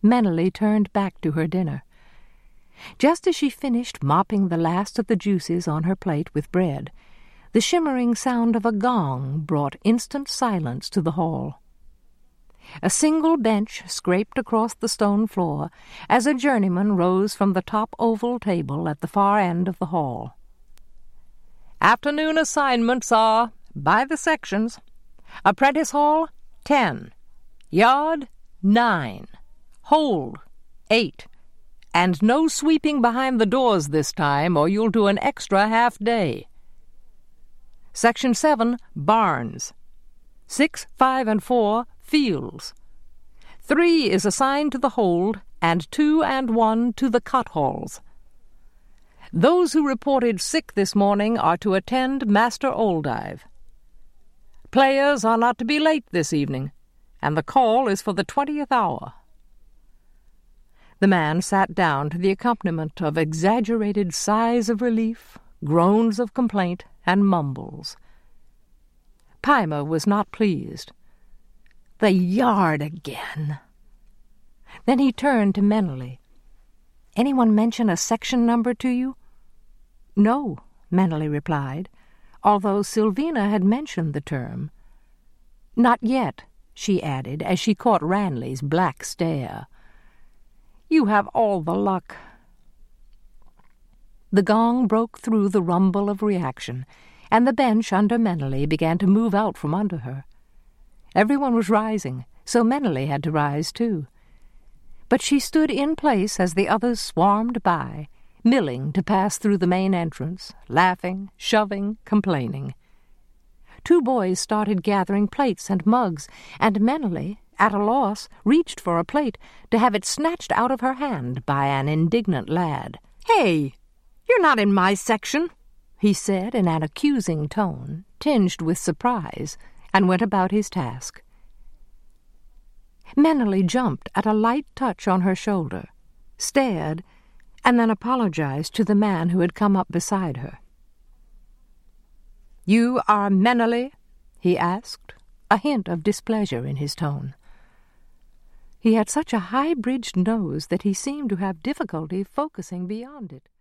Menely turned back to her dinner. Just as she finished mopping the last of the juices on her plate with bread, the shimmering sound of a gong brought instant silence to the hall. A single bench scraped across the stone floor as a journeyman rose from the top oval table at the far end of the hall. "Afternoon assignments are, by the sections, Apprentice Hall, 10, Yard, 9, Hold, 8, and no sweeping behind the doors this time, or you'll do an extra half-day. Section 7, Barns. 6, 5, and 4, Fields. 3 is assigned to the Hold, and 2 and 1 to the Cut Halls. Those who reported sick this morning are to attend Master Oldive. Players are not to be late this evening, and the call is for the 20th hour." The man sat down to the accompaniment of exaggerated sighs of relief, groans of complaint, and mumbles. Pimer was not pleased. "The Yard again." Then he turned to Menely. "Anyone mention a section number to you?" "No," Menely replied, although Sylvina had mentioned the term. "Not yet," she added, as she caught Ranley's black stare. "You have all the luck." The gong broke through the rumble of reaction, and the bench under Menely began to move out from under her. Everyone was rising, so Menely had to rise too. But she stood in place as the others swarmed by, milling to pass through the main entrance, laughing, shoving, complaining. 2 boys started gathering plates and mugs, and Menely, at a loss, reached for a plate to have it snatched out of her hand by an indignant lad. "Hey, you're not in my section," he said in an accusing tone, tinged with surprise, and went about his task. Menely jumped at a light touch on her shoulder, stared, and then apologized to the man who had come up beside her. "You are Menely?" he asked, a hint of displeasure in his tone. He had such a high-bridged nose that he seemed to have difficulty focusing beyond it.